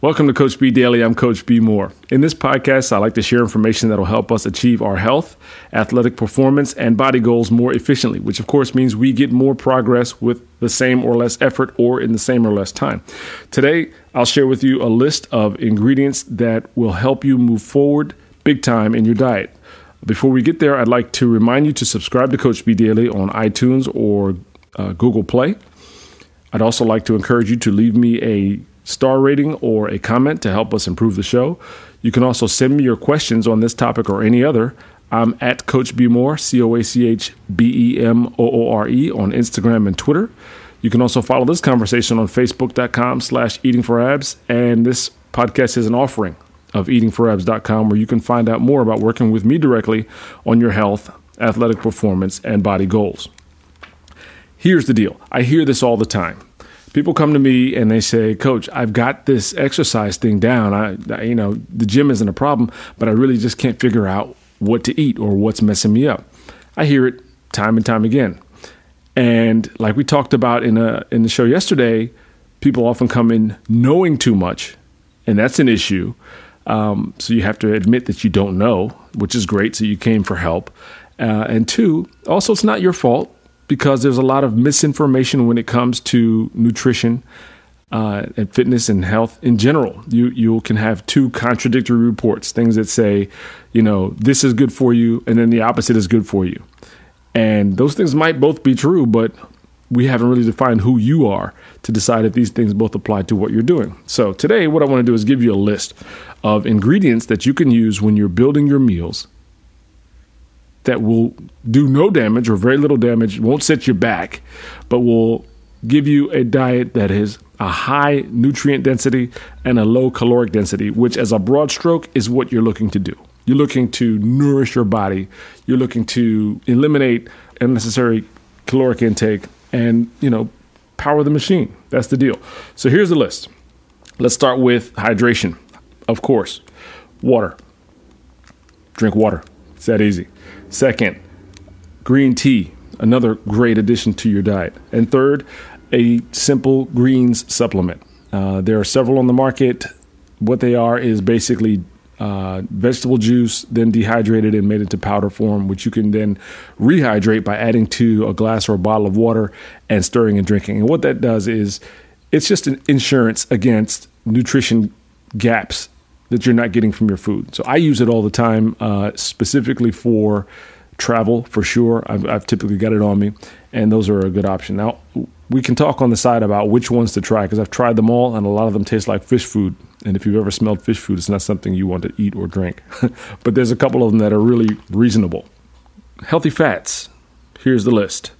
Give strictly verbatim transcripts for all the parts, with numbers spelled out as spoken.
Welcome to Coach B Daily. I'm Coach B Moore. In this podcast, I like to share information that will help us achieve our health, athletic performance, and body goals more efficiently, which of course means we get more progress with the same or less effort or in the same or less time. Today, I'll share with you a list of ingredients that will help you move forward big time in your diet. Before we get there, I'd like to remind you to subscribe to Coach B Daily on iTunes or uh, Google Play. I'd also like to encourage you to leave me a star rating or a comment to help us improve the show. You can also send me your questions on this topic or any other. I'm at Coach B Moore, C O A C H B E M O O R E on Instagram and Twitter. You can also follow this conversation on Facebook.com slash Eating for Abs. And this podcast is an offering of eating for abs dot com, where you can find out more about working with me directly on your health, athletic performance, and body goals. Here's the deal. I hear this all the time. People come to me and they say, Coach, I've got this exercise thing down. I, I, you know, the gym isn't a problem, but I really just can't figure out what to eat or what's messing me up. I hear it time and time again. And like we talked about in a in the show yesterday, people often come in knowing too much, and that's an issue. Um, so you have to admit that you don't know, which is great. So you came for help. Uh, and two, also, it's not your fault, because there's a lot of misinformation when it comes to nutrition uh, and fitness and health in general. You you can have two contradictory reports, things that say, you know, this is good for you, and then the opposite is good for you. And those things might both be true, but we haven't really defined who you are to decide if these things both apply to what you're doing. So today, what I want to do is give you a list of ingredients that you can use when you're building your meals that will do no damage or very little damage, won't set you back, but will give you a diet that is a high nutrient density and a low caloric density, which as a broad stroke is what you're looking to do. You're looking to nourish your body. You're looking to eliminate unnecessary caloric intake and, you know, power the machine. That's the deal. So here's the list. Let's start with hydration. Of course, water. Drink water. It's that easy. Second, green tea, another great addition to your diet. And third, a simple greens supplement. Uh, there are several on the market. What they are is basically uh, vegetable juice, then dehydrated and made into powder form, which you can then rehydrate by adding to a glass or a bottle of water and stirring and drinking. And what that does is it's just an insurance against nutrition gaps that you're not getting from your food. So I use it all the time, uh, specifically for travel, for sure. I've, I've typically got it on me, and those are a good option. Now, we can talk on the side about which ones to try, because I've tried them all, and a lot of them taste like fish food. And if you've ever smelled fish food, it's not something you want to eat or drink. But there's a couple of them that are really reasonable. Healthy fats. Here's the list.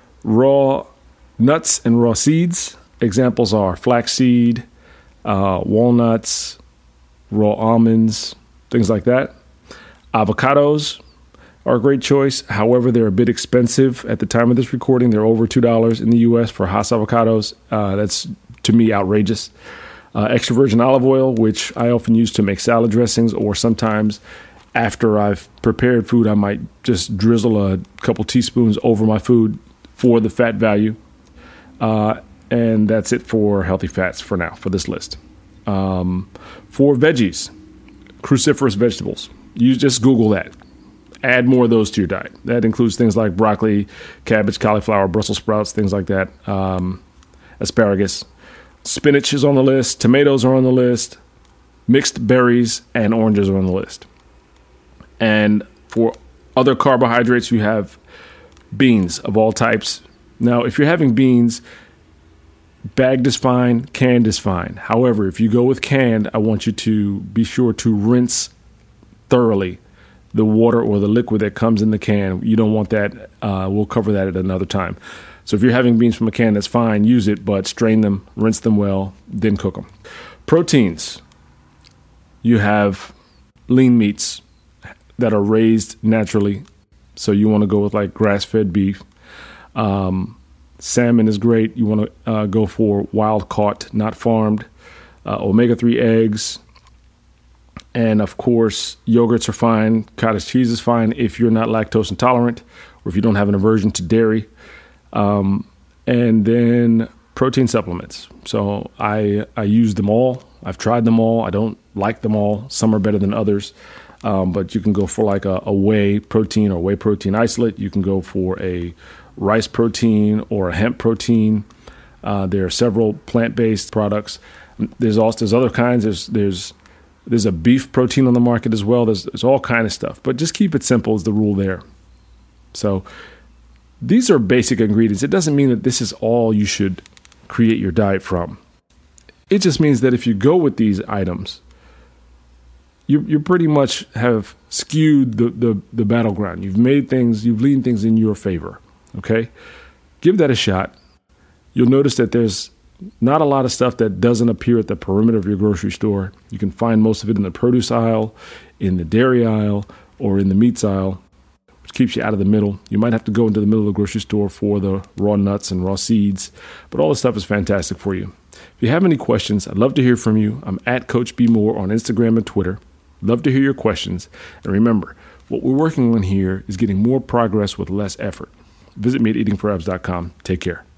Raw nuts and raw seeds. Examples are flaxseed, uh, walnuts, raw almonds, things like that. Avocados are a great choice. However, they're a bit expensive at the time of this recording. They're over two dollars in the U S for Hass avocados. Uh, that's, to me, outrageous. Uh, extra virgin olive oil, which I often use to make salad dressings, or sometimes after I've prepared food, I might just drizzle a couple teaspoons over my food for the fat value. Uh, and that's it for healthy fats for now, for this list. Um, for veggies, cruciferous vegetables, you just Google that. Add more of those to your diet. That includes things like broccoli, cabbage, cauliflower, Brussels sprouts, things like that. Um, asparagus. Spinach is on the list. Tomatoes are on the list. Mixed berries and oranges are on the list. And for other carbohydrates, you have beans of all types. Now, if you're having beans, bagged is fine, canned is fine. However, if you go with canned, I want you to be sure to rinse thoroughly the water or the liquid that comes in the can. You don't want that. Uh, we'll cover that at another time. So if you're having beans from a can, that's fine. Use it, but strain them, rinse them well, then cook them. Proteins. You have lean meats that are raised naturally. So you want to go with like grass-fed beef. Um, salmon is great. You want to uh, go for wild-caught, not farmed. Uh, omega three eggs. And, of course, yogurts are fine. Cottage cheese is fine if you're not lactose intolerant or if you don't have an aversion to dairy. Um, and then protein supplements. So I I use them all. I've tried them all. I don't like them all. Some are better than others. Um, but you can go for like a, a whey protein or whey protein isolate. You can go for a rice protein or a hemp protein. Uh, there are several plant-based products. There's also there's other kinds. There's there's there's a beef protein on the market as well. There's there's all kind of stuff. But just keep it simple is the rule there. So these are basic ingredients. It doesn't mean that this is all you should create your diet from. It just means that if you go with these items, you you pretty much have skewed the, the, the battleground. You've made things, you've leaned things in your favor. Okay? Give that a shot. You'll notice that there's not a lot of stuff that doesn't appear at the perimeter of your grocery store. You can find most of it in the produce aisle, in the dairy aisle, or in the meats aisle, which keeps you out of the middle. You might have to go into the middle of the grocery store for the raw nuts and raw seeds, but all this stuff is fantastic for you. If you have any questions, I'd love to hear from you. I'm at Coach B Moore on Instagram and Twitter. Love to hear your questions. And remember, what we're working on here is getting more progress with less effort. Visit me at eating for abs dot com. Take care.